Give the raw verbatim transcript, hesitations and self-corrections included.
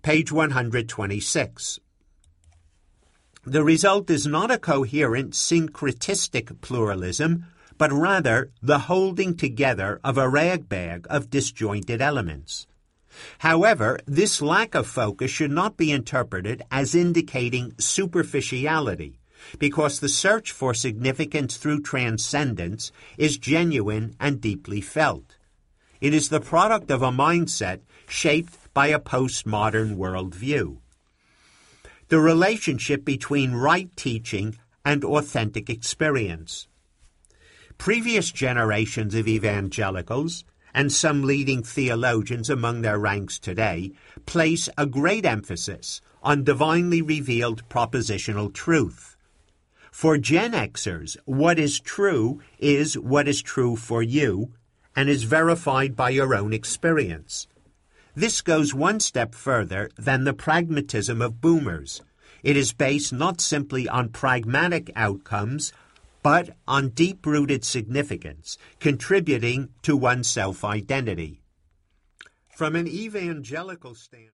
page one hundred twenty-six. The result is not a coherent syncretistic pluralism, but rather the holding together of a ragbag of disjointed elements. However, this lack of focus should not be interpreted as indicating superficiality, because the search for significance through transcendence is genuine and deeply felt. It is the product of a mindset shaped by a postmodern worldview. The relationship between right teaching and authentic experience. Previous generations of evangelicals, and some leading theologians among their ranks today, place a great emphasis on divinely revealed propositional truth. For Gen Xers, what is true is what is true for you and is verified by your own experience. This goes one step further than the pragmatism of boomers. It is based not simply on pragmatic outcomes, but on deep-rooted significance, contributing to one's self-identity. From an evangelical standpoint,